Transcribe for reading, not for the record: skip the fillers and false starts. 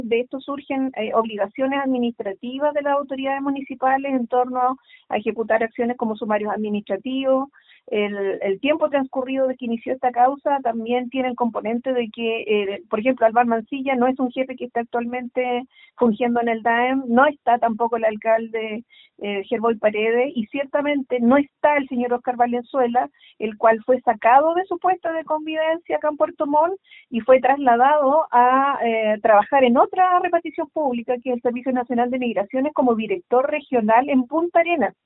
de esto surgen obligaciones administrativas de las autoridades municipales en torno a ejecutar acciones como sumarios administrativos. El tiempo transcurrido de que inició esta causa también tiene el componente de que, por ejemplo, Álvaro Mancilla no es un jefe que está actualmente fungiendo en el DAEM, no está tampoco el alcalde Gerboy Paredes, y ciertamente no está el señor Oscar Valenzuela, el cual fue sacado de su puesto de convivencia acá en Puerto Montt y fue trasladado a trabajar en otra repartición pública, que es el Servicio Nacional de Migraciones, como director regional en Punta Arenas.